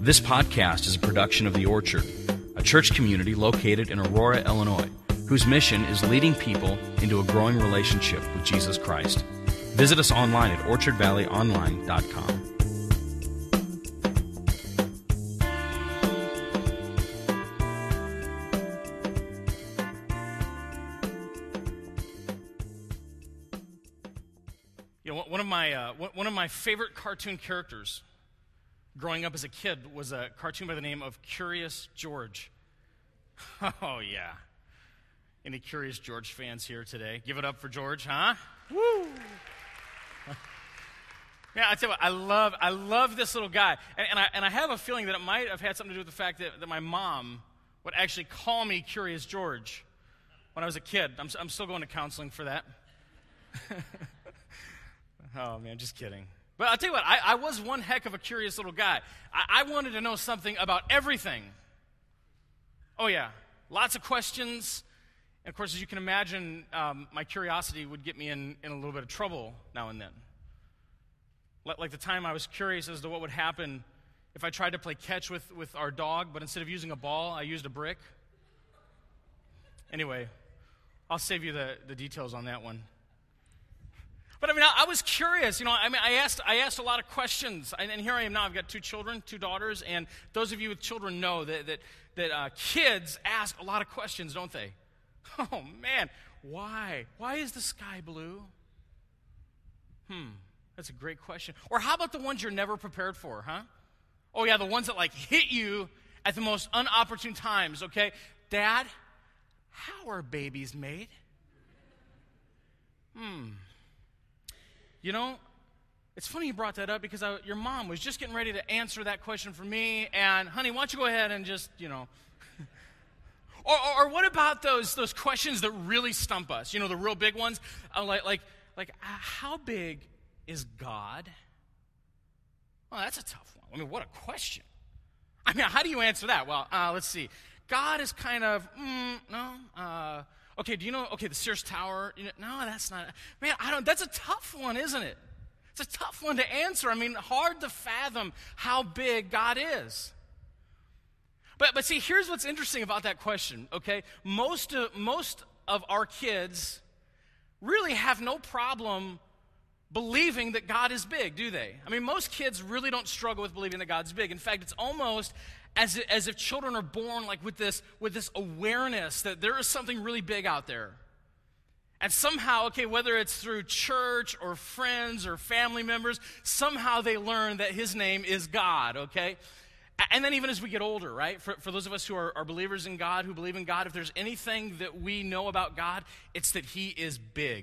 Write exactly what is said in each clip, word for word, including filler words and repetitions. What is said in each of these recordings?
This podcast is a production of The Orchard, a church community located in Aurora, Illinois, whose mission is leading people into a growing relationship with Jesus Christ. Visit us online at orchard valley online dot com. You know, one of my uh, one of my favorite cartoon characters growing up as a kid was a cartoon by the name of Curious George. Oh, yeah. Any Curious George fans here today? Give it up for George, huh? Woo! Yeah, I tell you what, I love, I love this little guy. And, and, I, and I have a feeling that it might have had something to do with the fact that, that my mom would actually call me Curious George when I was a kid. I'm, I'm still going to counseling for that. Oh, man, just kidding. But I'll tell you what, I, I was one heck of a curious little guy. I, I wanted to know something about everything. Oh, yeah, lots of questions. And, of course, as you can imagine, um, my curiosity would get me in, in a little bit of trouble now and then. Like, like the time I was curious as to what would happen if I tried to play catch with, with our dog, but instead of using a ball, I used a brick. Anyway, I'll save you the, the details on that one. But I mean, I, I was curious, you know, I mean, I asked I asked a lot of questions, and, and here I am now. I've got two children, two daughters, and those of you with children know that that, that uh, kids ask a lot of questions, don't they? Oh, man, why? Why is the sky blue? Hmm, that's a great question. Or how about the ones you're never prepared for, huh? Oh, yeah, the ones that, like, hit you at the most unopportune times, okay? Dad, how are babies made? Hmm. You know, it's funny you brought that up because I, your mom was just getting ready to answer that question for me, and honey, why don't you go ahead and just, you know. or, or, or what about those those questions that really stump us? You know, the real big ones, uh, like like like uh, how big is God? Well, that's a tough one. I mean, what a question. I mean, how do you answer that? Well, uh, let's see. God is kind of mm, no. Uh, Okay, do you know, okay, the Sears Tower, you know, no, that's not, man, I don't, that's a tough one, isn't it? It's a tough one to answer. I mean, hard to fathom how big God is. But but see, here's what's interesting about that question, okay? Most of, most of our kids really have no problem believing that God is big, do they? I mean, most kids really don't struggle with believing that God's big. In fact, it's almost as if, as if children are born like with this with this awareness that there is something really big out there. And somehow, okay, whether it's through church or friends or family members, somehow they learn that his name is God, okay? And then even as we get older, right, for, for those of us who are, are believers in God, who believe in God, if there's anything that we know about God, it's that he is big.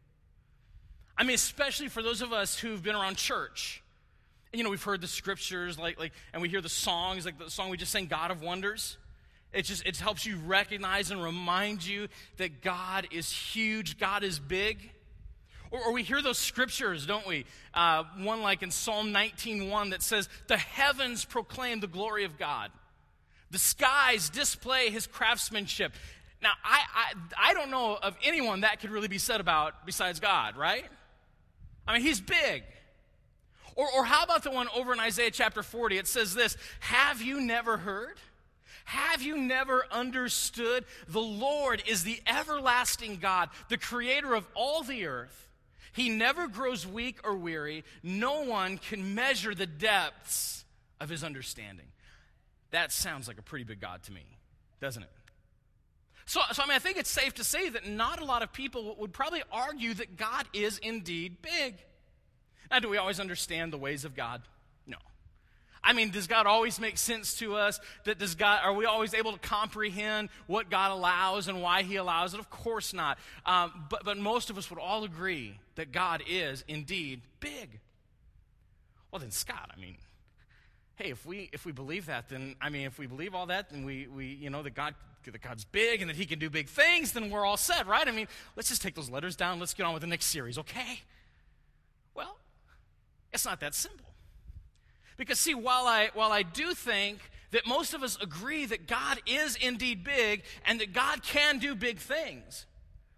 I mean, especially for those of us who've been around church. You know, we've heard the scriptures, like, like, and we hear the songs, like the song we just sang, God of Wonders. It just, it helps you recognize and remind you that God is huge, God is big. Or, or we hear those scriptures, don't we? Uh, one like in Psalm nineteen one that says, the heavens proclaim the glory of God. The skies display his craftsmanship. Now, I, I, I don't know of anyone that could really be said about besides God, right? I mean, he's big. Or, or how about the one over in Isaiah chapter forty? It says this, have you never heard? Have you never understood? The Lord is the everlasting God, the creator of all the earth. He never grows weak or weary. No one can measure the depths of his understanding. That sounds like a pretty big God to me, doesn't it? So, so I mean, I think it's safe to say that not a lot of people would probably argue that God is indeed big. Now, do we always understand the ways of God? No. I mean, does God always make sense to us? That does God? Are we always able to comprehend what God allows and why he allows it? Of course not. Um, but, but most of us would all agree that God is indeed big. Well, then, Scott, I mean, hey, if we if we believe that, then, I mean, if we believe all that, then we, we you know, that God that God's big and that he can do big things, then we're all set, right? I mean, let's just take those letters down. Let's get on with the next series, okay? Well, it's not that simple. Because see, while I while I do think that most of us agree that God is indeed big and that God can do big things,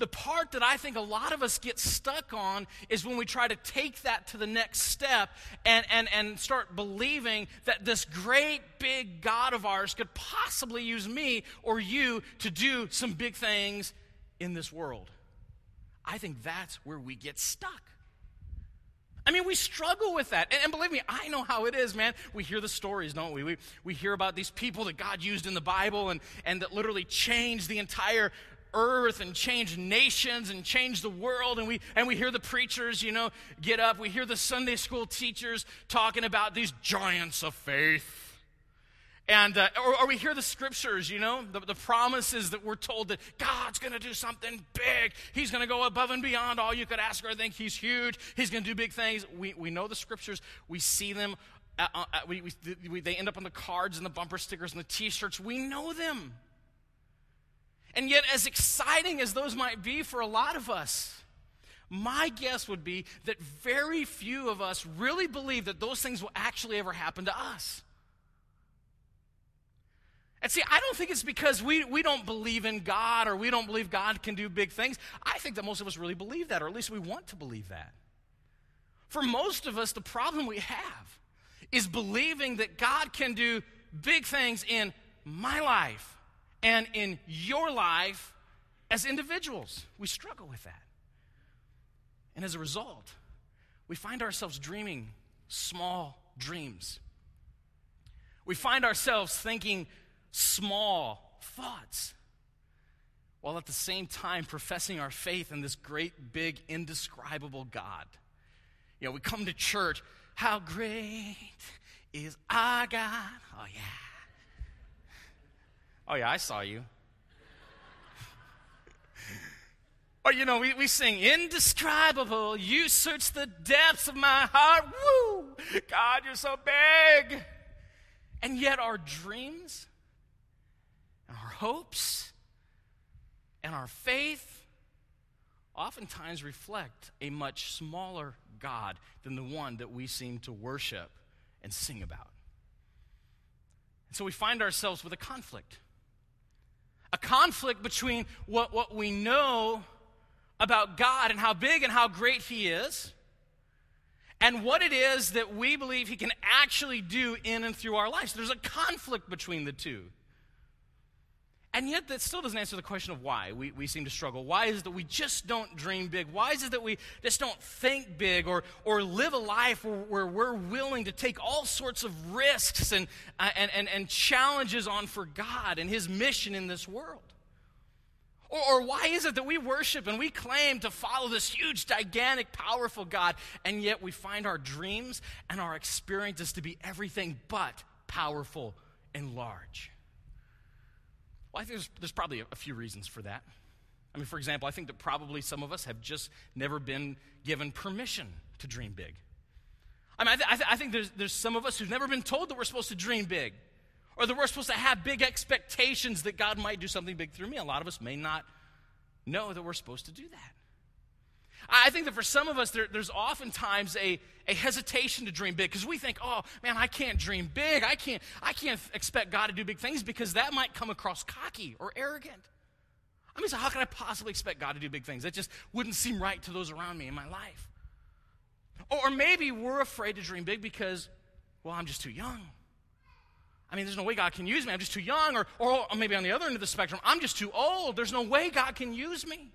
The part that I think a lot of us get stuck on is when we try to take that to the next step and, and, and start believing that this great big God of ours could possibly use me or you to do some big things in this world. I think that's where we get stuck. I mean, we struggle with that. And, and believe me, I know how it is, man. We hear the stories, don't we? We, we hear about these people that God used in the Bible and, and that literally changed the entire earth and changed nations and changed the world. And we, and we hear the preachers, you know, get up. We hear the Sunday school teachers talking about these giants of faith. And uh, or, or we hear the scriptures, you know, the, the promises that we're told that God's going to do something big. He's going to go above and beyond all you could ask or think. He's huge. He's going to do big things. We we know the scriptures. We see them. Uh, uh, we, we, we they end up on the cards and the bumper stickers and the T-shirts. We know them. And yet, as exciting as those might be for a lot of us, my guess would be that very few of us really believe that those things will actually ever happen to us. And see, I don't think it's because we, we don't believe in God or we don't believe God can do big things. I think that most of us really believe that, or at least we want to believe that. For most of us, the problem we have is believing that God can do big things in my life and in your life as individuals. We struggle with that. And as a result, we find ourselves dreaming small dreams. We find ourselves thinking small thoughts, while at the same time professing our faith in this great, big, indescribable God. You know, we come to church, how great is our God? Oh, yeah. Oh, yeah, I saw you. Or, you know, we, we sing, indescribable, you search the depths of my heart. Woo! God, you're so big. And yet our dreams and our hopes and our faith oftentimes reflect a much smaller God than the one that we seem to worship and sing about. And so we find ourselves with a conflict. A conflict between what, what we know about God and how big and how great He is, and what it is that we believe He can actually do in and through our lives. There's a conflict between the two. And yet that still doesn't answer the question of why we, we seem to struggle. Why is it that we just don't dream big? Why is it that we just don't think big or, or live a life where, where we're willing to take all sorts of risks and, uh, and, and, and challenges on for God and His mission in this world? Or, or why is it that we worship and we claim to follow this huge, gigantic, powerful God, and yet we find our dreams and our experiences to be everything but powerful and large? Well, I think there's, there's probably a, a few reasons for that. I mean, for example, I think that probably some of us have just never been given permission to dream big. I mean, I, th- I, th- I think there's, there's some of us who've never been told that we're supposed to dream big, or that we're supposed to have big expectations that God might do something big through me. A lot of us may not know that we're supposed to do that. I think that for some of us, there, there's oftentimes a, a hesitation to dream big because we think, oh, man, I can't dream big. I can't, I can't expect God to do big things because that might come across cocky or arrogant. I mean, so how can I possibly expect God to do big things? That just wouldn't seem right to those around me in my life. Or maybe we're afraid to dream big because, well, I'm just too young. I mean, there's no way God can use me. I'm just too young. Or, or maybe on the other end of the spectrum, I'm just too old. There's no way God can use me.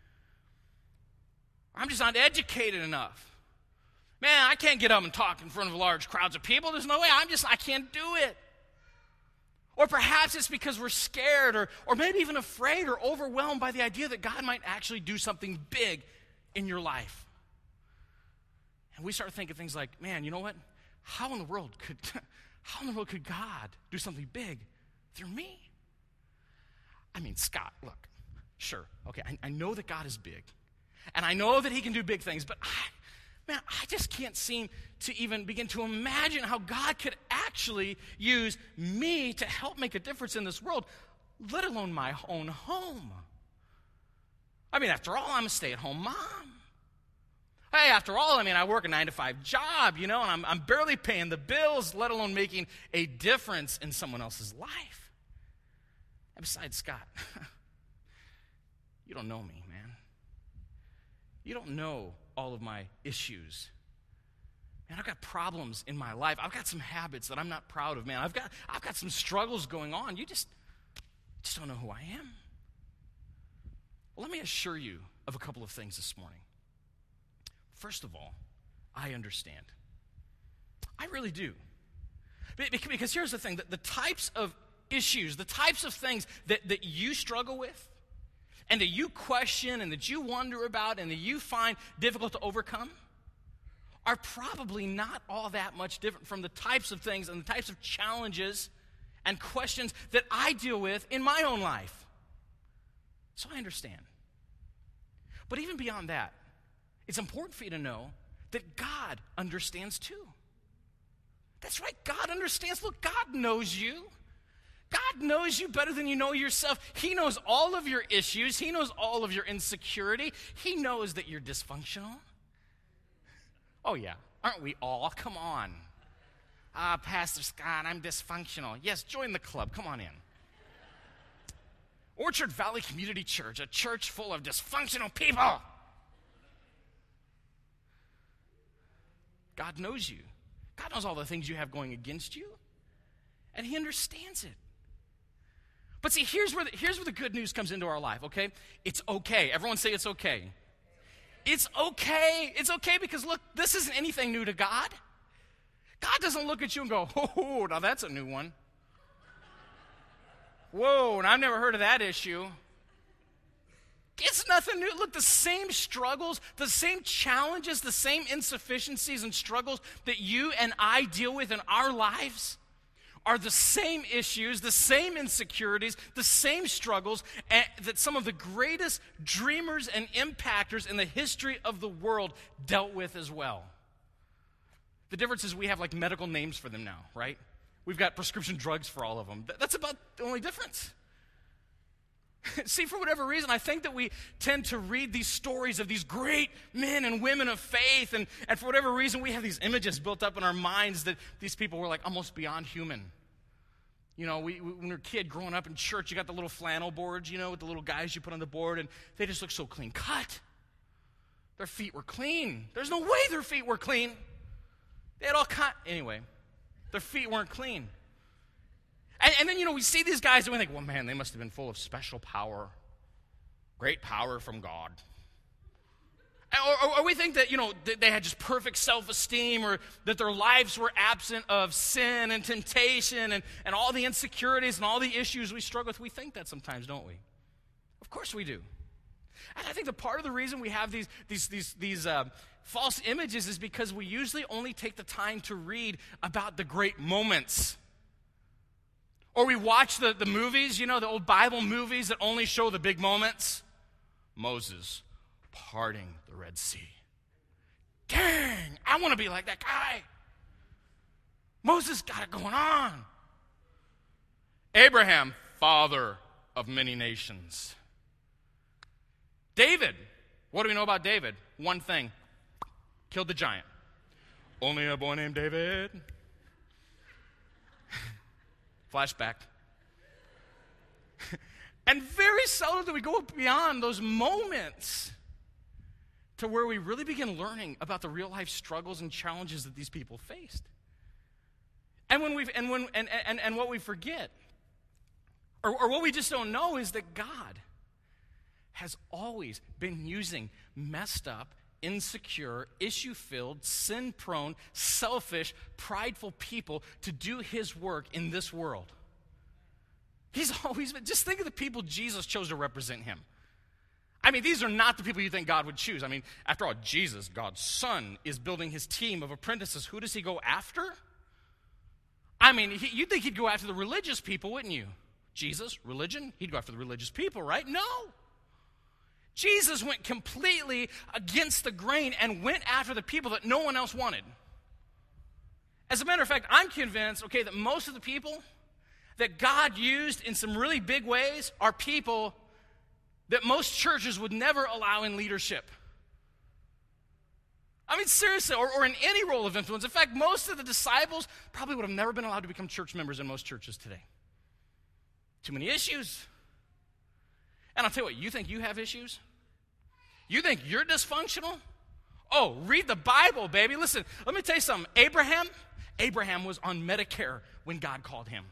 I'm just not educated enough. Man, I can't get up and talk in front of large crowds of people. There's no way. I'm just, I can't do it. Or perhaps it's because we're scared or, or maybe even afraid or overwhelmed by the idea that God might actually do something big in your life. And we start thinking things like, man, you know what? How in the world could, how in the world could God do something big through me? I mean, Scott, look, sure, okay, I, I know that God is big. And I know that He can do big things, but I, man, I just can't seem to even begin to imagine how God could actually use me to help make a difference in this world, let alone my own home. I mean, after all, I'm a stay-at-home mom. Hey, after all, I mean, I work a nine to five job, you know, and I'm, I'm barely paying the bills, let alone making a difference in someone else's life. And besides, Scott, you don't know me, man. You don't know all of my issues. Man, I've got problems in my life. I've got some habits that I'm not proud of, man. I've got, I've got some struggles going on. You just, just don't know who I am. Well, let me assure you of a couple of things this morning. First of all, I understand. I really do. Because here's the thing, the, the types of issues, the types of things that, that you struggle with, and that you question, and that you wonder about, and that you find difficult to overcome, are probably not all that much different from the types of things and the types of challenges and questions that I deal with in my own life. So I understand. But even beyond that, it's important for you to know that God understands too. That's right, God understands. Look, God knows you. God knows you better than you know yourself. He knows all of your issues. He knows all of your insecurity. He knows that you're dysfunctional. Oh, yeah. Aren't we all? Come on. Ah, Pastor Scott, I'm dysfunctional. Yes, join the club. Come on in. Orchard Valley Community Church, a church full of dysfunctional people. God knows you. God knows all the things you have going against you, and He understands it. But see, here's where the, here's where the good news comes into our life, okay? It's okay. Everyone say it's okay. It's okay. It's okay because, look, this isn't anything new to God. God doesn't look at you and go, oh, now that's a new one. Whoa, and I've never heard of that issue. It's nothing new. Look, the same struggles, the same challenges, the same insufficiencies and struggles that you and I deal with in our lives are the same issues, the same insecurities, the same struggles that some of the greatest dreamers and impactors in the history of the world dealt with as well. The difference is we have like medical names for them now, right? We've got prescription drugs for all of them. That's about the only difference. See, for whatever reason, I think that we tend to read these stories of these great men and women of faith, and, and for whatever reason, we have these images built up in our minds that these people were like almost beyond human. You know, we, we, when we were a kid growing up in church, you got the little flannel boards, you know, with the little guys you put on the board, and they just look so clean cut. Their feet were clean. There's no way their feet were clean. They had all kind. Anyway, their feet weren't clean. And, and then, you know, we see these guys and we think, well, man, they must have been full of special power, great power from God. Or, or, or we think that, you know, they had just perfect self-esteem, or that their lives were absent of sin and temptation and, and all the insecurities and all the issues we struggle with. We think that sometimes, don't we? Of course we do. And I think that part of the reason we have these, these, these, these uh, false images is because we usually only take the time to read about the great moments. Or we watch the, the movies, you know, the old Bible movies that only show the big moments. Moses parting the Red Sea. Dang, I want to be like that guy. Moses got it going on. Abraham, father of many nations. David, what do we know about David? One thing, killed the giant. Only a boy named David. Flashback. And very seldom do we go beyond those moments to where we really begin learning about the real life struggles and challenges that these people faced. And when we and when and, and, and what we forget, or, or what we just don't know, is that God has always been using messed up, insecure, issue-filled, sin-prone, selfish, prideful people to do His work in this world. He's always been, just think of the people Jesus chose to represent Him. I mean, these are not the people you think God would choose. I mean, after all, Jesus, God's Son, is building His team of apprentices. Who does He go after? I mean, he, you'd think He'd go after the religious people, wouldn't you? Jesus, religion, He'd go after the religious people, right? No. Jesus went completely against the grain and went after the people that no one else wanted. As a matter of fact, I'm convinced, okay, that most of the people that God used in some really big ways are people that most churches would never allow in leadership. I mean, seriously, or, or in any role of influence. In fact, most of the disciples probably would have never been allowed to become church members in most churches today. Too many issues. And I'll tell you what, you think you have issues? You think you're dysfunctional? Oh, read the Bible, baby. Listen, let me tell you something. Abraham, Abraham was on Medicare when God called him.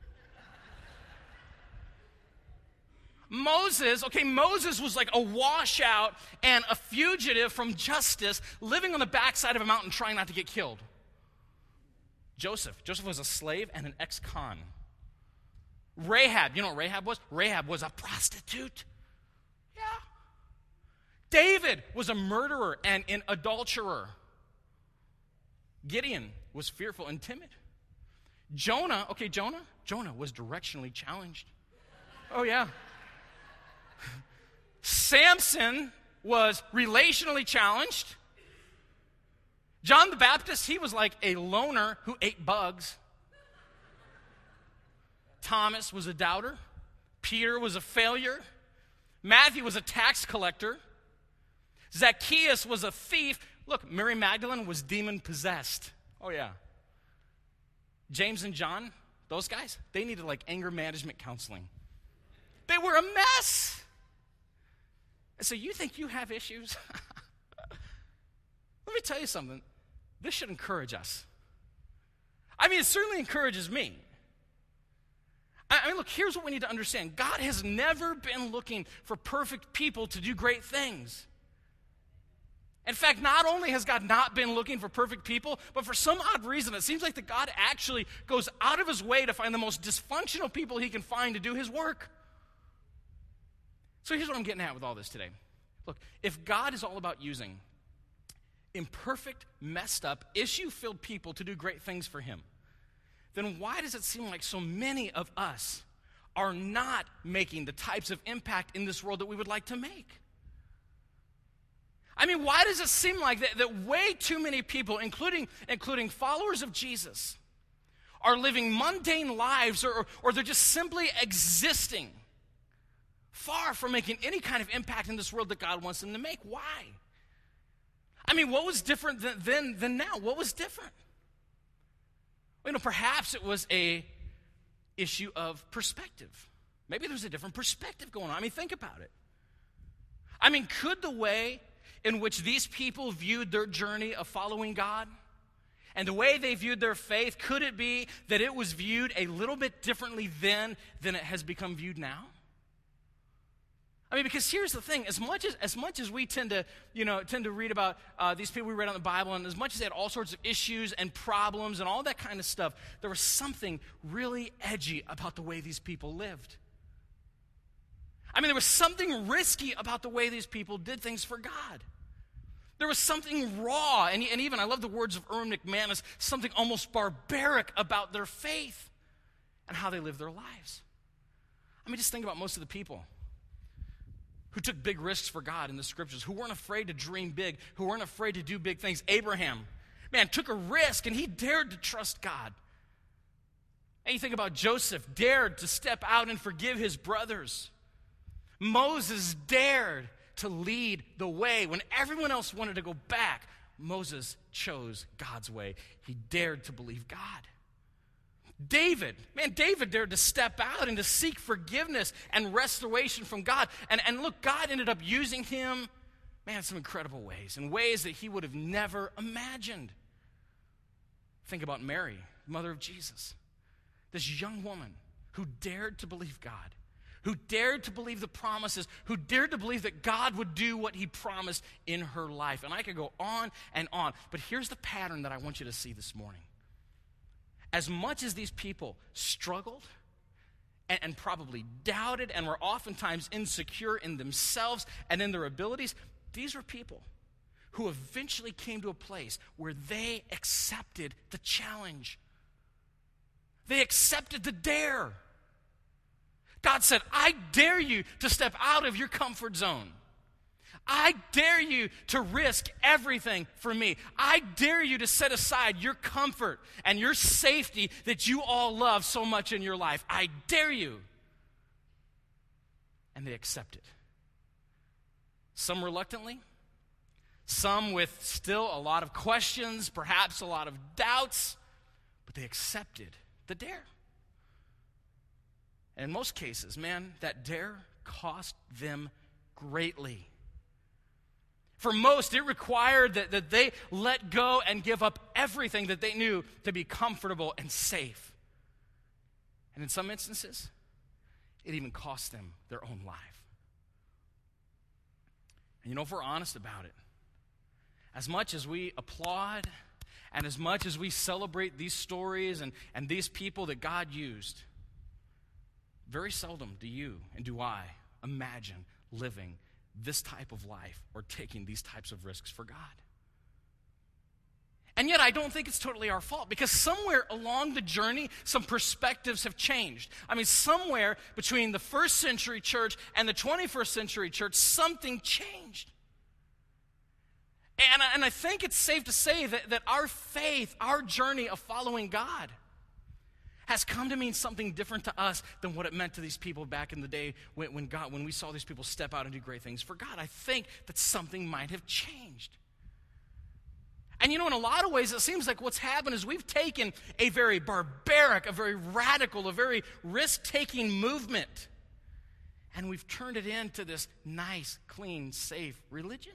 Moses, okay, Moses was like a washout and a fugitive from justice, living on the backside of a mountain trying not to get killed. Joseph, Joseph was a slave and an ex-con. Rahab, you know what Rahab was? Rahab was a prostitute. Yeah. David was a murderer and an adulterer. Gideon was fearful and timid. Jonah, okay, Jonah, Jonah was directionally challenged. Oh, yeah. Samson was relationally challenged. John the Baptist, he was like a loner who ate bugs. Thomas was a doubter. Peter was a failure. Matthew was a tax collector. Zacchaeus was a thief. Look, Mary Magdalene was demon-possessed. Oh, yeah. James and John, those guys, they needed like anger management counseling. They were a mess. And so you think you have issues? Let me tell you something. This should encourage us. I mean, it certainly encourages me. I mean, look, here's what we need to understand. God has never been looking for perfect people to do great things. In fact, not only has God not been looking for perfect people, but for some odd reason, it seems like that God actually goes out of his way to find the most dysfunctional people he can find to do his work. So here's what I'm getting at with all this today. Look, if God is all about using imperfect, messed up, issue-filled people to do great things for him, then why does it seem like so many of us are not making the types of impact in this world that we would like to make? I mean, why does it seem like that, that way too many people, including, including followers of Jesus, are living mundane lives or, or they're just simply existing far from making any kind of impact in this world that God wants them to make? Why? I mean, what was different than, than, than now? What was different? Well, you know, perhaps it was a issue of perspective. Maybe there's a different perspective going on. I mean, think about it. I mean, could the way in which these people viewed their journey of following God and the way they viewed their faith, could it be that it was viewed a little bit differently then than it has become viewed now? I mean, because here's the thing, as much as as much as we tend to, you know, tend to read about uh, these people we read on the Bible, and as much as they had all sorts of issues and problems and all that kind of stuff, there was something really edgy about the way these people lived. I mean, there was something risky about the way these people did things for God. There was something raw, and, and even, I love the words of Erwin McManus, something almost barbaric about their faith and how they lived their lives. I mean, just think about most of the people who took big risks for God in the scriptures, who weren't afraid to dream big, who weren't afraid to do big things. Abraham, man, took a risk, and he dared to trust God. And you think about Joseph, dared to step out and forgive his brothers. Moses dared to lead the way. When everyone else wanted to go back, Moses chose God's way. He dared to believe God. David, man, David dared to step out and to seek forgiveness and restoration from God. And, and look, God ended up using him, man, in some incredible ways, in ways that he would have never imagined. Think about Mary, mother of Jesus, this young woman who dared to believe God, who dared to believe the promises, who dared to believe that God would do what he promised in her life. And I could go on and on, but here's the pattern that I want you to see this morning. As much as these people struggled and, and probably doubted and were oftentimes insecure in themselves and in their abilities, these were people who eventually came to a place where they accepted the challenge. They accepted the dare. God said, I dare you to step out of your comfort zone. I dare you to risk everything for me. I dare you to set aside your comfort and your safety that you all love so much in your life. I dare you. And they accepted. Some reluctantly, some with still a lot of questions, perhaps a lot of doubts, but they accepted the dare. And in most cases, man, that dare cost them greatly. For most, it required that, that they let go and give up everything that they knew to be comfortable and safe. And in some instances, it even cost them their own life. And you know, if we're honest about it, as much as we applaud and as much as we celebrate these stories and, and these people that God used, very seldom do you and do I imagine living this type of life or taking these types of risks for God. And yet I don't think it's totally our fault, because somewhere along the journey, some perspectives have changed. I mean, somewhere between the first century church and the twenty-first century church, something changed. And I, and I think it's safe to say that, that our faith, our journey of following God, has come to mean something different to us than what it meant to these people back in the day when, when God, when we saw these people step out and do great things for God. I think that something might have changed. And you know, in a lot of ways, it seems like what's happened is we've taken a very barbaric, a very radical, a very risk-taking movement, and we've turned it into this nice, clean, safe religion.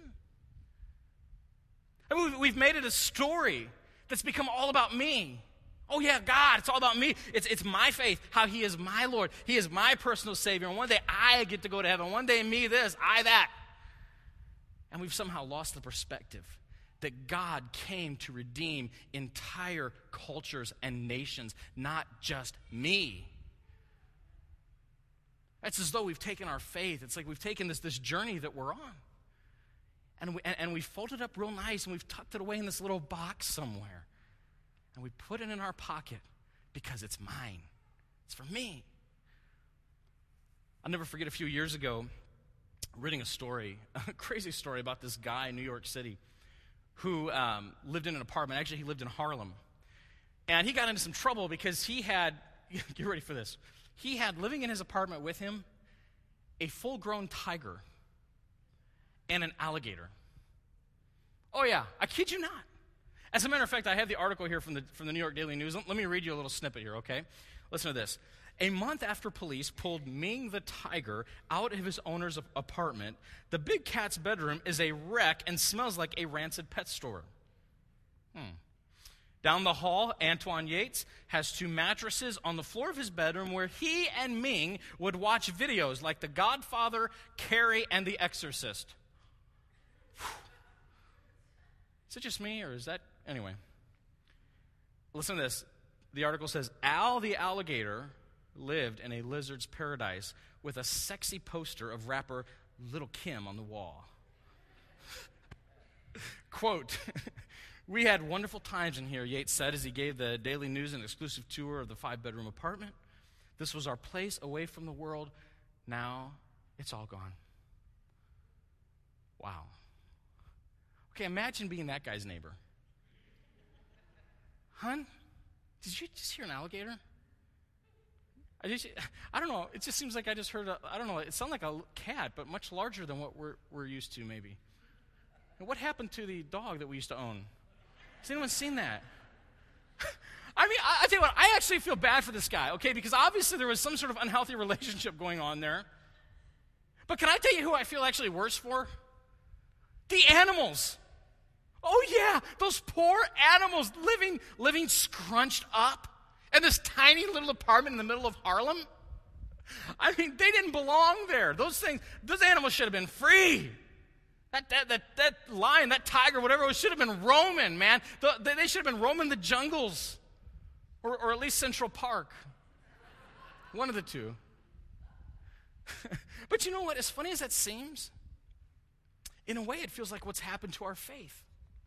And we've made it a story that's become all about me. Oh yeah, God, it's all about me. It's, it's my faith, how he is my Lord. He is my personal Savior. And one day I get to go to heaven. One day me this, I that. And we've somehow lost the perspective that God came to redeem entire cultures and nations, not just me. It's as though we've taken our faith. It's like we've taken this, this journey that we're on. And we, and, and we folded it up real nice, and we've tucked it away in this little box somewhere. And we put it in our pocket because it's mine. It's for me. I'll never forget a few years ago reading a story, a crazy story about this guy in New York City who um, lived in an apartment. Actually, he lived in Harlem. And he got into some trouble because he had, get ready for this, he had living in his apartment with him a full-grown tiger and an alligator. Oh yeah, I kid you not. As a matter of fact, I have the article here from the, from the New York Daily News. Let me read you a little snippet here, okay? Listen to this. A month after police pulled Ming the tiger out of his owner's apartment, the big cat's bedroom is a wreck and smells like a rancid pet store. Hmm. Down the hall, Antoine Yates has two mattresses on the floor of his bedroom where he and Ming would watch videos like The Godfather, Carrie, and The Exorcist. Whew. Is it just me, or is that... Anyway, listen to this. The article says, Al the alligator lived in a lizard's paradise with a sexy poster of rapper Little Kim on the wall. Quote, we had wonderful times in here, Yates said as he gave the Daily News an exclusive tour of the five-bedroom apartment. This was our place away from the world. Now it's all gone. Wow. Okay, imagine being that guy's neighbor. Hun, did you just hear an alligator? I just, I don't know, it just seems like I just heard a, I don't know, it sounded like a cat, but much larger than what we're, we're used to, maybe. And what happened to the dog that we used to own? Has anyone seen that? I mean, I, I tell you what, I actually feel bad for this guy, okay, because obviously there was some sort of unhealthy relationship going on there. But can I tell you who I feel actually worse for? The animals. Oh yeah, those poor animals living, living scrunched up in this tiny little apartment in the middle of Harlem. I mean, they didn't belong there. Those things, those animals should have been free. That that that, that lion, that tiger, whatever it was, should have been roaming, man. The, they, they should have been roaming the jungles, or, or at least Central Park. One of the two. But you know what? As funny as that seems, in a way, it feels like what's happened to our faith.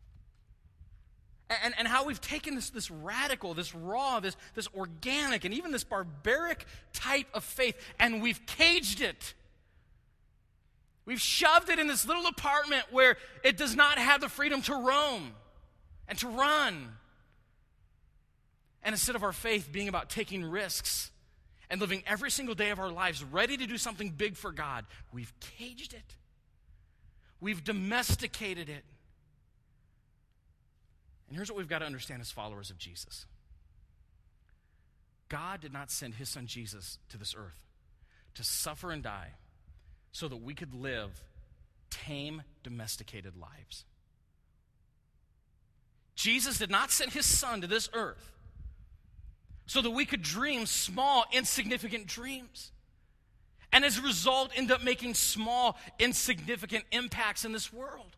And, and how we've taken this, this radical, this raw, this, this organic, and even this barbaric type of faith, and we've caged it. We've shoved it in this little apartment where it does not have the freedom to roam and to run. And instead of our faith being about taking risks and living every single day of our lives ready to do something big for God, we've caged it. We've domesticated it. And here's what we've got to understand as followers of Jesus. God did not send his son Jesus to this earth to suffer and die so that we could live tame, domesticated lives. Jesus did not send his son to this earth so that we could dream small, insignificant dreams. And as a result, end up making small, insignificant impacts in this world.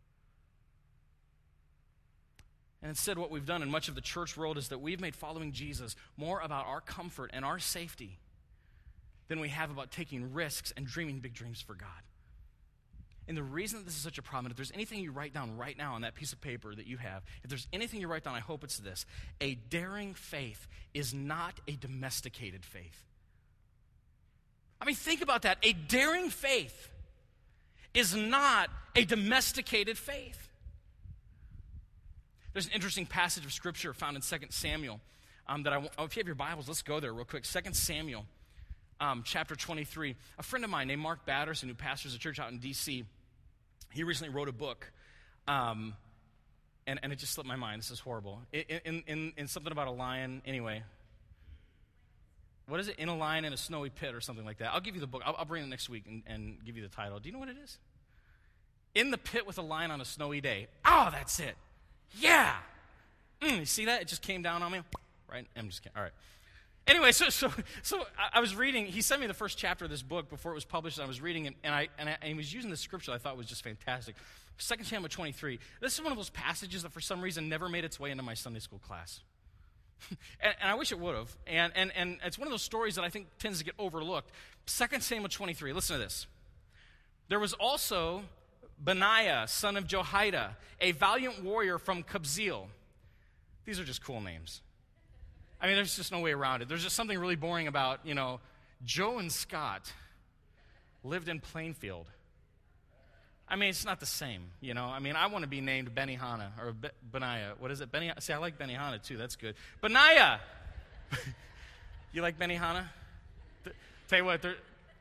And instead, what we've done in much of the church world is that we've made following Jesus more about our comfort and our safety than we have about taking risks and dreaming big dreams for God. And the reason that this is such a problem, if there's anything you write down right now on that piece of paper that you have, if there's anything you write down, I hope it's this. A daring faith is not a domesticated faith. I mean, think about that. A daring faith is not a domesticated faith. There's an interesting passage of Scripture found in Second Samuel um, that I want, oh, if you have your Bibles, let's go there real quick. Second Samuel um, chapter twenty-three. A friend of mine named Mark Batterson, who pastors a church out in D C, he recently wrote a book, um, and, and it just slipped my mind. This is horrible. In, in, in, in something about a lion, anyway. What is it? In a lion in a snowy pit or something like that. I'll give you the book. I'll, I'll bring it next week and, and give you the title. Do you know what it is? In the pit with a lion on a snowy day. Oh, that's it. Yeah. Mm, you see that? It just came down on me. Right? I'm just kidding. All right. Anyway, so so so I, I was reading. He sent me the first chapter of this book before it was published, and I was reading it, and I and, I, and he was using the scripture I thought was just fantastic. Second Samuel twenty-three. This is one of those passages that for some reason never made its way into my Sunday school class. and, and I wish it would have. And, and, and it's one of those stories that I think tends to get overlooked. Second Samuel twenty-three. Listen to this. There was also Benaiah, son of Jehoiada, a valiant warrior from Kabzeel. These are just cool names. I mean, there's just no way around it. There's just something really boring about, you know, Joe and Scott lived in Plainfield. I mean, it's not the same, you know. I mean, I want to be named Benihana or Be- Benaiah. What is it? Benihana. See, I like Benihana too. That's good. Benaiah! You like Benihana? Th- tell you what, there's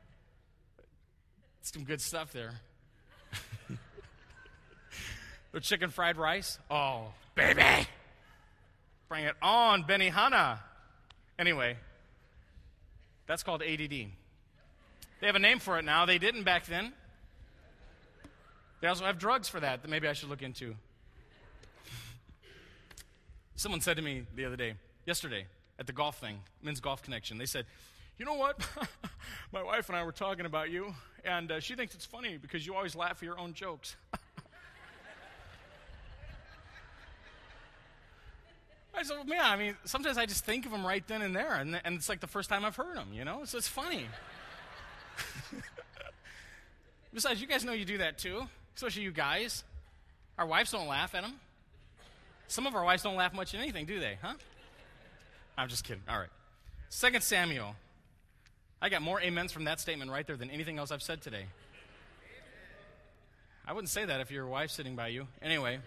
some good stuff there. Their chicken fried rice. Oh, baby! Bring it on, Benihana. Anyway, that's called A D D. They have a name for it now. They didn't back then. They also have drugs for that that maybe I should look into. Someone said to me the other day, yesterday, at the golf thing, Men's Golf Connection, they said, you know what? My wife and I were talking about you, and uh, she thinks it's funny because you always laugh at your own jokes. I said, well, yeah, I mean, sometimes I just think of them right then and there, and, and it's like the first time I've heard them, you know? So it's funny. Besides, you guys know you do that too, especially you guys. Our wives don't laugh at them. Some of our wives don't laugh much at anything, do they, huh? I'm just kidding. All right. Second Samuel. I got more amens from that statement right there than anything else I've said today. I wouldn't say that if your wife's sitting by you. Anyway.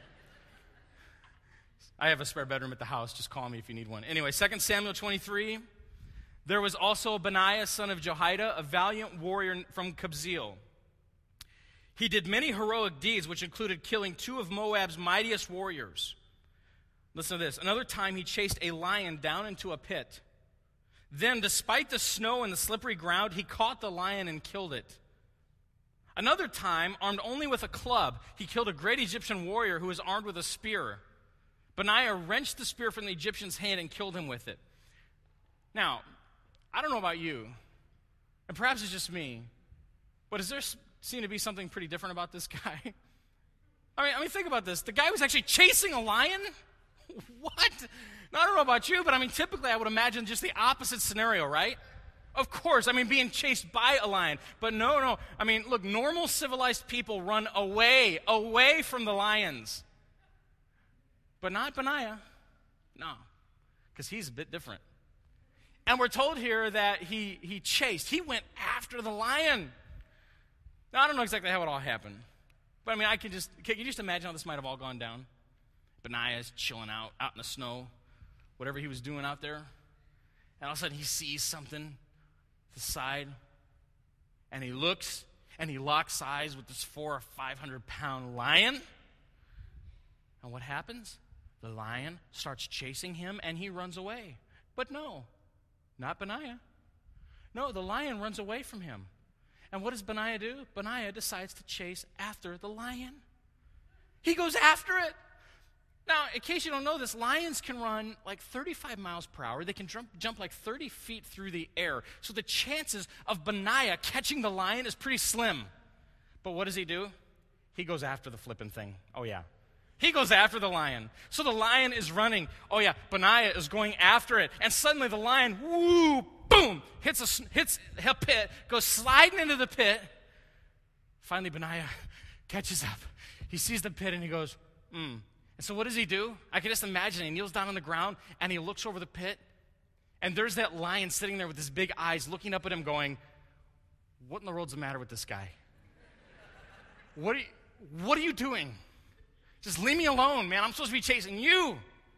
I have a spare bedroom at the house. Just call me if you need one. Anyway, Second Samuel twenty-three. There was also Benaiah, son of Jehoiada, a valiant warrior from Kabzeel. He did many heroic deeds, which included killing two of Moab's mightiest warriors. Listen to this. Another time, he chased a lion down into a pit. Then, despite the snow and the slippery ground, he caught the lion and killed it. Another time, armed only with a club, he killed a great Egyptian warrior who was armed with a spear. Benaiah wrenched the spear from the Egyptian's hand and killed him with it. Now, I don't know about you, and perhaps it's just me, but does there seem to be something pretty different about this guy? I mean, I mean, think about this. The guy was actually chasing a lion? What? Now, I don't know about you, but I mean, typically I would imagine just the opposite scenario, right? Of course, I mean, being chased by a lion. But no, no. I mean, look, normal civilized people run away, away from the lions. But not Benaiah. No, because he's a bit different. And we're told here that he, he chased. He went after the lion. Now, I don't know exactly how it all happened. But, I mean, I can just, can you just imagine how this might have all gone down? Benaiah's chilling out, out in the snow, whatever he was doing out there. And all of a sudden, he sees something to the side. And he looks, and he locks eyes with this four or five hundred pound lion. And what happens? The lion starts chasing him, and he runs away. But no, not Benaiah. No, the lion runs away from him. And what does Benaiah do? Benaiah decides to chase after the lion. He goes after it. Now, in case you don't know this, lions can run like thirty-five miles per hour. They can jump, jump like thirty feet through the air. So the chances of Benaiah catching the lion is pretty slim. But what does he do? He goes after the flipping thing. Oh, yeah. He goes after the lion. So the lion is running. Oh, yeah. Benaiah is going after it. And suddenly the lion, woo, boom, hits a, hits a pit, goes sliding into the pit. Finally, Benaiah catches up. He sees the pit and he goes, hmm. And so what does he do? I can just imagine. He kneels down on the ground and he looks over the pit. And there's that lion sitting there with his big eyes looking up at him going, what in the world's the matter with this guy? What are you, what are you doing? Just leave me alone, man. I'm supposed to be chasing you.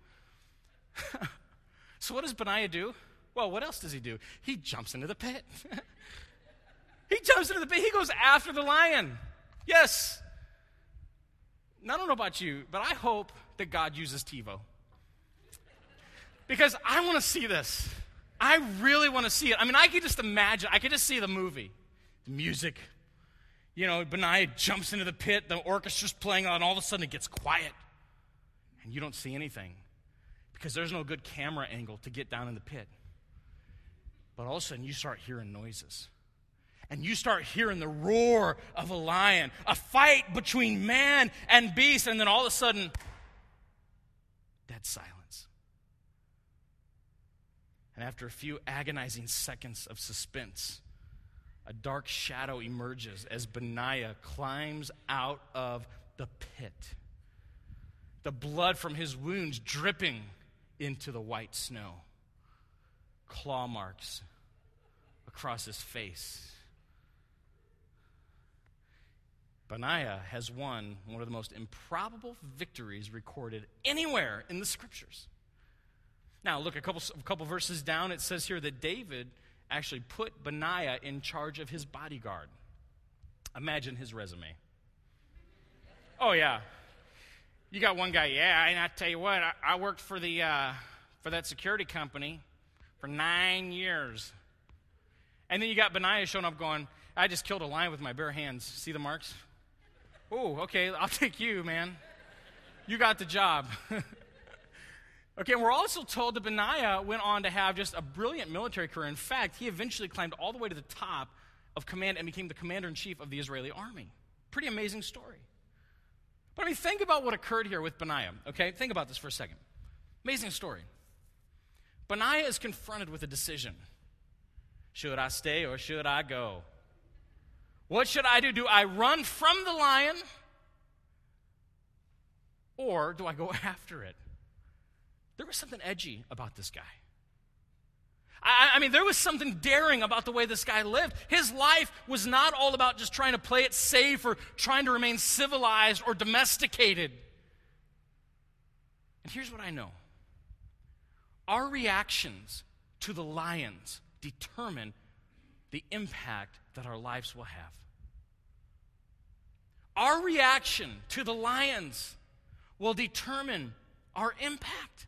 So what does Benaiah do? Well, what else does he do? He jumps into the pit. He jumps into the pit. He goes after the lion. Yes. I don't know about you, but I hope that God uses TiVo. Because I want to see this. I really want to see it. I mean, I could just imagine. I could just see the movie. The music. You know, Benaiah jumps into the pit. The orchestra's playing on. And all of a sudden, it gets quiet. And you don't see anything. Because there's no good camera angle to get down in the pit. But all of a sudden, you start hearing noises. And you start hearing the roar of a lion, a fight between man and beast, and then all of a sudden, dead silence. And after a few agonizing seconds of suspense, a dark shadow emerges as Benaiah climbs out of the pit. The blood from his wounds dripping into the white snow. Claw marks across his face. Benaiah has won one of the most improbable victories recorded anywhere in the Scriptures. Now, look, a couple, a couple verses down, it says here that David actually put Benaiah in charge of his bodyguard. Imagine his resume. Oh, yeah. You got one guy, yeah, and I tell you what, I, I worked for the uh, for that security company for nine years. And then you got Benaiah showing up going, I just killed a lion with my bare hands. See the marks? Oh, okay, I'll take you, man. You got the job. Okay, and we're also told that Benaiah went on to have just a brilliant military career. In fact, he eventually climbed all the way to the top of command and became the commander-in-chief of the Israeli army. Pretty amazing story. But I mean, think about what occurred here with Benaiah, okay? Think about this for a second. Amazing story. Benaiah is confronted with a decision. Should I stay or should I go? What should I do? Do I run from the lion? Or do I go after it? There was something edgy about this guy. I, I mean, there was something daring about the way this guy lived. His life was not all about just trying to play it safe or trying to remain civilized or domesticated. And here's what I know. Our reactions to the lions determine the impact that our lives will have. Our reaction to the lions will determine our impact.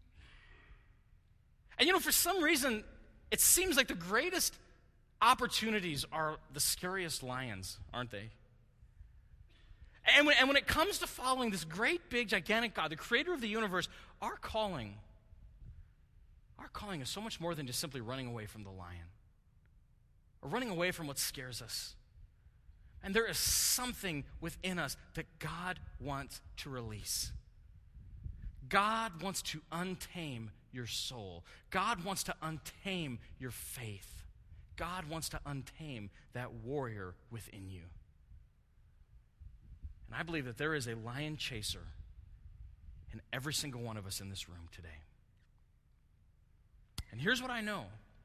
And you know, for some reason, it seems like the greatest opportunities are the scariest lions, aren't they? And when, and when it comes to following this great, big, gigantic God, the creator of the universe, our calling, our calling is so much more than just simply running away from the lion or running away from what scares us. And there is something within us that God wants to release. God wants to untame your soul. God wants to untame your faith. God wants to untame that warrior within you. And I believe that there is a lion chaser in every single one of us in this room today. And here's what I know.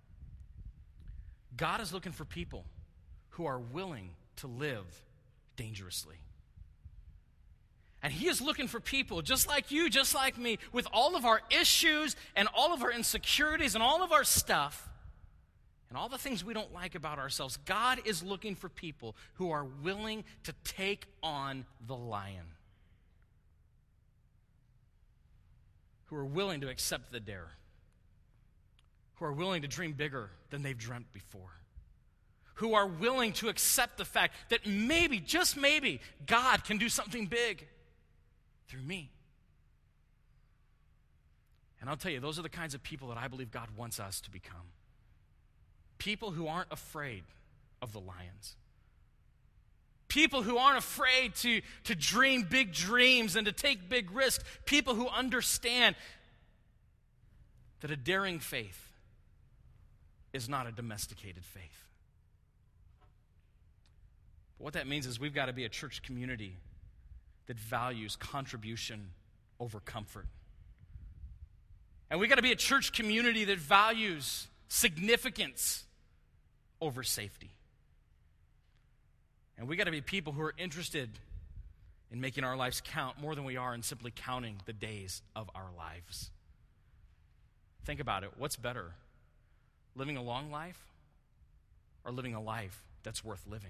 God is looking for people who are willing to live dangerously. And he is looking for people just like you, just like me, with all of our issues and all of our insecurities and all of our stuff and all the things we don't like about ourselves. God is looking for people who are willing to take on the lion, who are willing to accept the dare, who are willing to dream bigger than they've dreamt before, who are willing to accept the fact that maybe, just maybe, God can do something big through me. And I'll tell you, those are the kinds of people that I believe God wants us to become. People who aren't afraid of the lions. People who aren't afraid to, to dream big dreams and to take big risks. People who understand that a daring faith is not a domesticated faith. But what that means is we've got to be a church community that values contribution over comfort. And we've got to be a church community that values significance over safety. And we've got to be people who are interested in making our lives count more than we are in simply counting the days of our lives. Think about it. What's better? Living a long life or living a life that's worth living?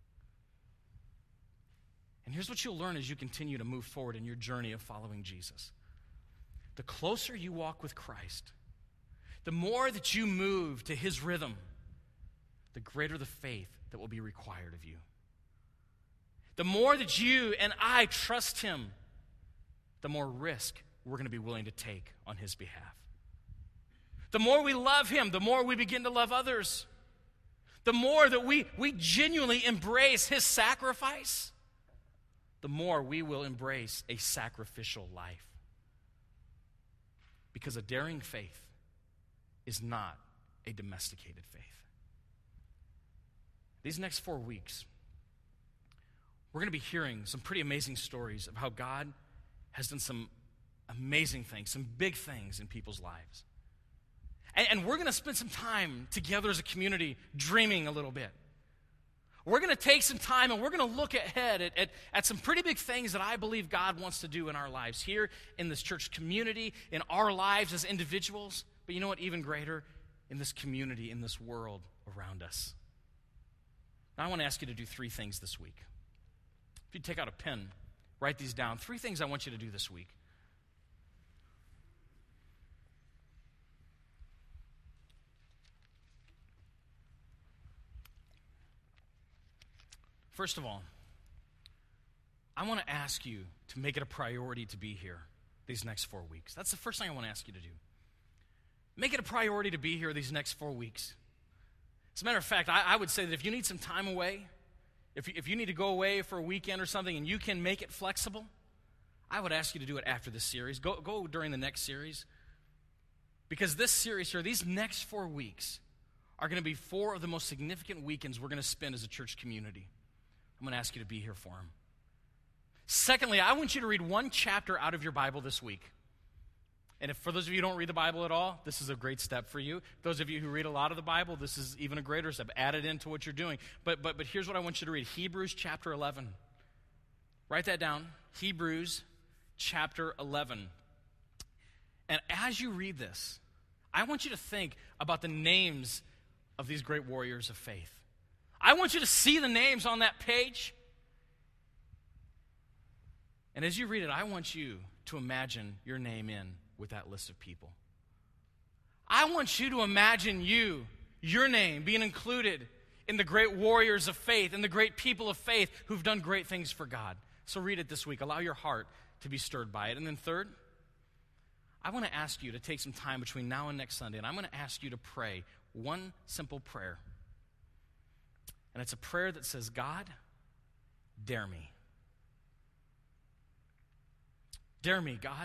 And here's what you'll learn as you continue to move forward in your journey of following Jesus. The closer you walk with Christ, the more that you move to his rhythm, the greater the faith that will be required of you. The more that you and I trust him, the more risk we're going to be willing to take on his behalf. The more we love him, the more we begin to love others. The more that we, we genuinely embrace his sacrifice, the more we will embrace a sacrificial life. Because a daring faith is not a domesticated faith. These next four weeks, we're going to be hearing some pretty amazing stories of how God has done some amazing things, some big things in people's lives. And, and we're going to spend some time together as a community dreaming a little bit. We're going to take some time and we're going to look ahead at, at, at some pretty big things that I believe God wants to do in our lives here in this church community, in our lives as individuals, but you know what, even greater, in this community, in this world around us. Now I want to ask you to do three things this week. If you take out a pen, write these down. Three things I want you to do this week. First of all, I want to ask you to make it a priority to be here these next four weeks. That's the first thing I want to ask you to do. Make it a priority to be here these next four weeks. As a matter of fact, I, I would say that if you need some time away, if you, if you need to go away for a weekend or something and you can make it flexible, I would ask you to do it after this series. Go, go during the next series. Because this series here, these next four weeks, are going to be four of the most significant weekends we're going to spend as a church community. I'm going to ask you to be here for them. Secondly, I want you to read one chapter out of your Bible this week. And if for those of you who don't read the Bible at all, this is a great step for you. Those of you who read a lot of the Bible, this is even a greater step. Add it into what you're doing. But, but, but here's what I want you to read. Hebrews chapter eleven. Write that down. Hebrews chapter eleven. And as you read this, I want you to think about the names of these great warriors of faith. I want you to see the names on that page. And as you read it, I want you to imagine your name in with that list of people. I want you to imagine you, your name, being included in the great warriors of faith and the great people of faith who've done great things for God. So read it this week. Allow your heart to be stirred by it. And then third, I want to ask you to take some time between now and next Sunday, and I'm going to ask you to pray one simple prayer. And it's a prayer that says, God, dare me. Dare me, God.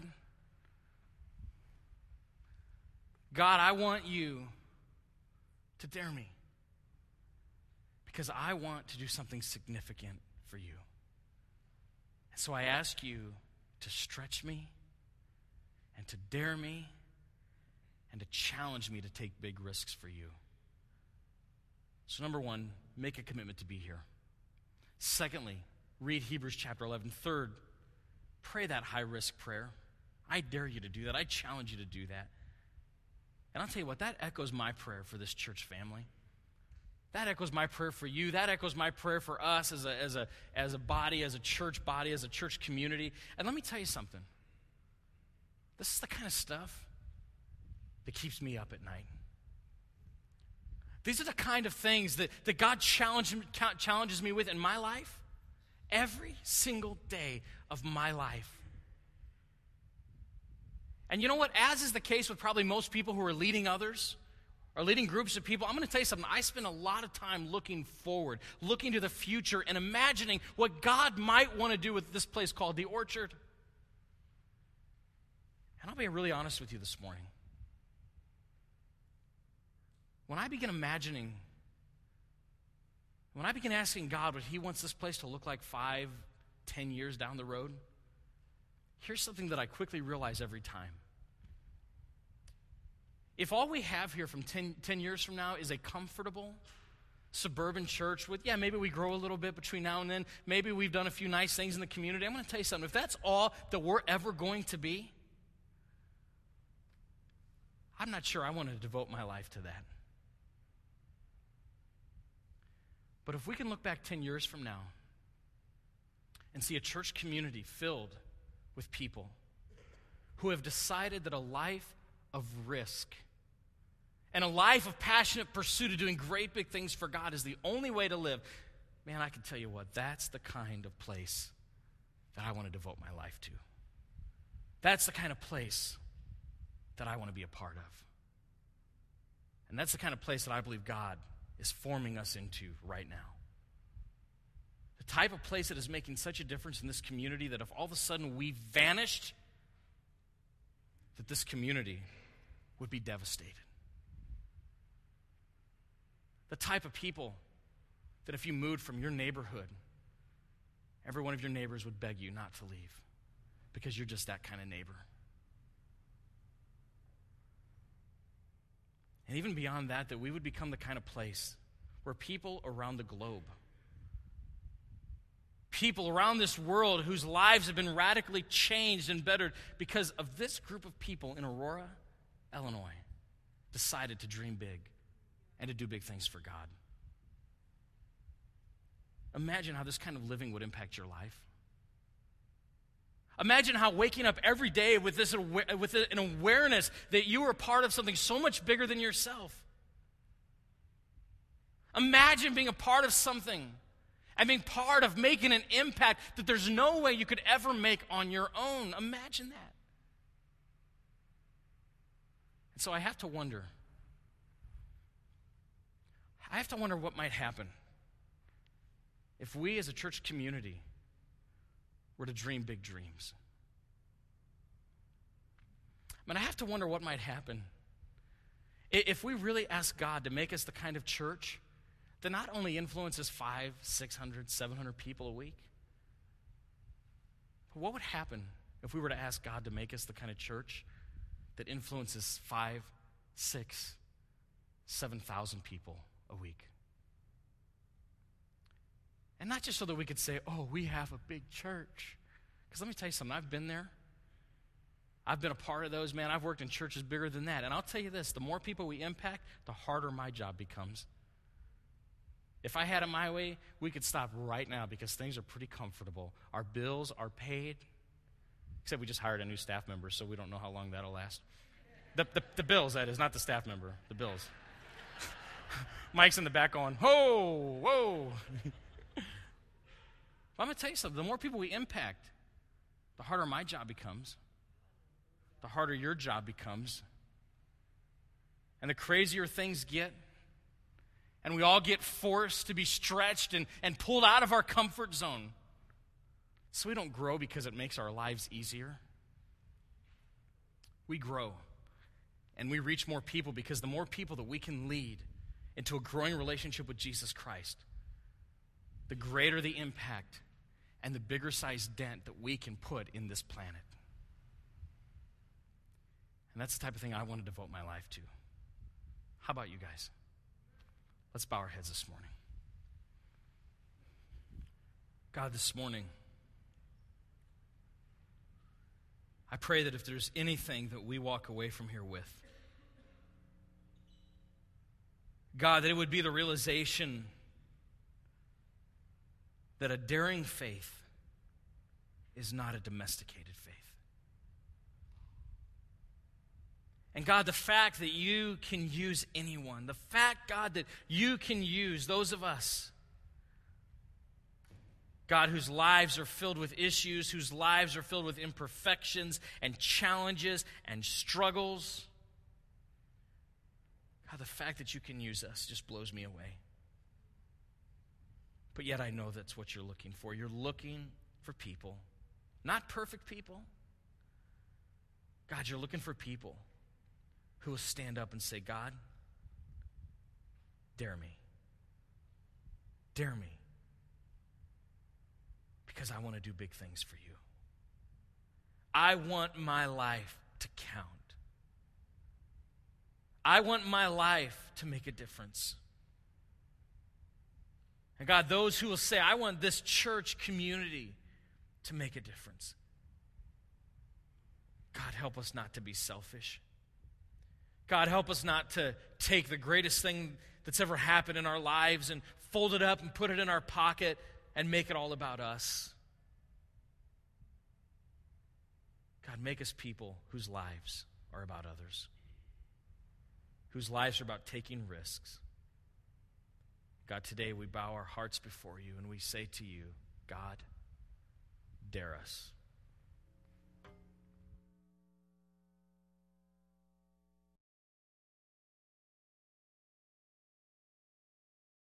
God, I want you to dare me. Because I want to do something significant for you. And so I ask you to stretch me and to dare me and to challenge me to take big risks for you. So number one, make a commitment to be here. Secondly, read Hebrews chapter eleven. Third, pray that high-risk prayer. I dare you to do that. I challenge you to do that. And I'll tell you what, that echoes my prayer for this church family. That echoes my prayer for you. That echoes my prayer for us as a, as a, as a body, as a church body, as a church community. And let me tell you something. This is the kind of stuff that keeps me up at night. These are the kind of things that, that God challenge, challenges me with in my life every single day of my life. And you know what? As is the case with probably most people who are leading others or leading groups of people, I'm going to tell you something. I spend a lot of time looking forward, looking to the future, and imagining what God might want to do with this place called the Orchard. And I'll be really honest with you this morning. When I begin imagining, when I begin asking God what he wants this place to look like five, ten years down the road, here's something that I quickly realize every time. If all we have here from ten, ten years from now is a comfortable suburban church with, yeah, maybe we grow a little bit between now and then, maybe we've done a few nice things in the community, I'm going to tell you something. If that's all that we're ever going to be, I'm not sure I want to devote my life to that. But if we can look back ten years from now and see a church community filled with people who have decided that a life of risk and a life of passionate pursuit of doing great big things for God is the only way to live, man, I can tell you what, that's the kind of place that I want to devote my life to. That's the kind of place that I want to be a part of. And that's the kind of place that I believe God is forming us into right now. The type of place that is making such a difference in this community that if all of a sudden we vanished, that this community would be devastated. The type of people that if you moved from your neighborhood, every one of your neighbors would beg you not to leave because you're just that kind of neighbor. And even beyond that, that we would become the kind of place where people around the globe, people around this world whose lives have been radically changed and bettered because of this group of people in Aurora, Illinois, decided to dream big and to do big things for God. Imagine how this kind of living would impact your life. Imagine how waking up every day with this with an awareness that you are part of something so much bigger than yourself. Imagine being a part of something and being part of making an impact that there's no way you could ever make on your own. Imagine that. And so I have to wonder, I have to wonder what might happen if we as a church community were to dream big dreams. I mean, I have to wonder what might happen if we really ask God to make us the kind of church that not only influences five, six hundred, seven hundred people a week, but what would happen if we were to ask God to make us the kind of church that influences five, six, seven thousand people a week? And not just so that we could say, oh, we have a big church. Because let me tell you something, I've been there. I've been a part of those, man. I've worked in churches bigger than that. And I'll tell you this, the more people we impact, the harder my job becomes. If I had it my way, we could stop right now because things are pretty comfortable. Our bills are paid. Except we just hired a new staff member, so we don't know how long that'll last. The, the, the bills, that is, not the staff member, the bills. Mike's in the back going, whoa, whoa. I'm going to tell you something. The more people we impact, the harder my job becomes. The harder your job becomes. And the crazier things get. And we all get forced to be stretched and, and pulled out of our comfort zone. So we don't grow because it makes our lives easier. We grow. And we reach more people because the more people that we can lead into a growing relationship with Jesus Christ, the greater the impact and the bigger size dent that we can put in this planet. And that's the type of thing I want to devote my life to. How about you guys? Let's bow our heads this morning. God, this morning, I pray that if there's anything that we walk away from here with, God, that it would be the realization that a daring faith is not a domesticated faith. And God, the fact that you can use anyone, the fact, God, that you can use those of us, God, whose lives are filled with issues, whose lives are filled with imperfections and challenges and struggles. God, the fact that you can use us just blows me away. But yet I know that's what you're looking for. You're looking for people, not perfect people. God, you're looking for people who will stand up and say, God, dare me. Dare me. Because I want to do big things for you. I want my life to count. I want my life to make a difference. And God, those who will say, I want this church community to make a difference. God, help us not to be selfish. God, help us not to take the greatest thing that's ever happened in our lives and fold it up and put it in our pocket and make it all about us. God, make us people whose lives are about others, whose lives are about taking risks. God, today we bow our hearts before you and we say to you, God, dare us.